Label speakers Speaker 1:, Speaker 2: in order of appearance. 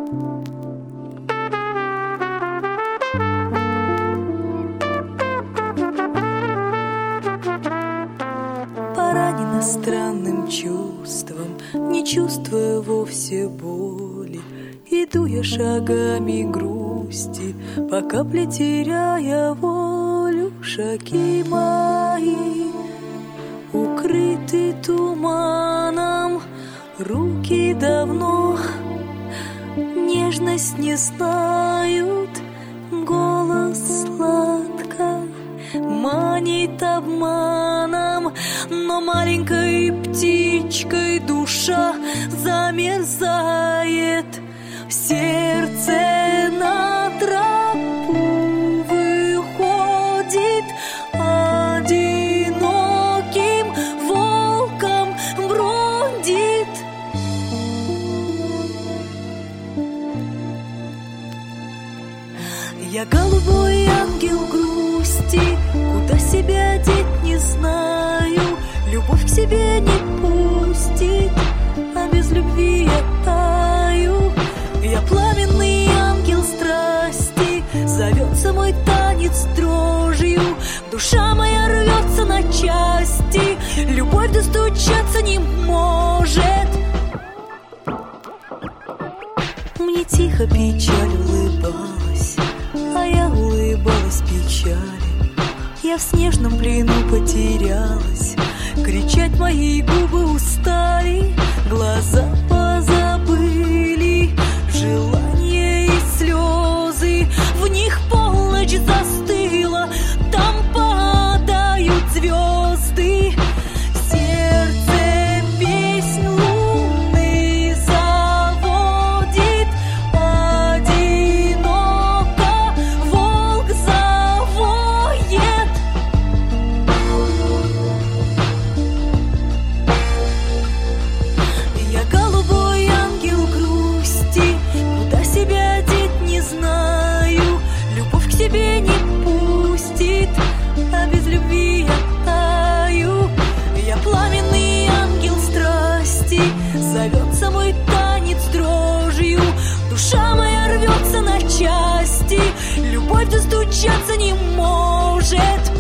Speaker 1: Поранена странным чувством, не чувствуя вовсе боли, иду я шагами грусти, по капле теряя волю. Шаги мои укрыты туманом, руки давно нежность не знают, голос сладко манит обманом, но маленькой птичкой душа замерзает. Сердце на тропу выходит, одиноким волком бродит. Я голубой ангел грусти, куда себя деть не знаю, любовь к себе не пустит, а без любви я таю. Я пламенный ангел страсти, зовется мой танец дрожью, душа моя рвется на части, любовь достучаться не может. Мне тихо печаль улыбалась, а я улыбалась печали. Я в снежном плену потерялась, кричать мои губы устали, глаза позабыли желания и слезы, в них полночь застыла, там падают звезды. Сердце песнь лунный заводит, одиноко волк завоет. Я голубой ангел грусти, куда себя деть не знаю, любовь к себе не пустит, а без любви я таю. Я пламенный ангел страсти, зовется мой танец дрожью, душа моя рвется на части, любовь достучаться не может.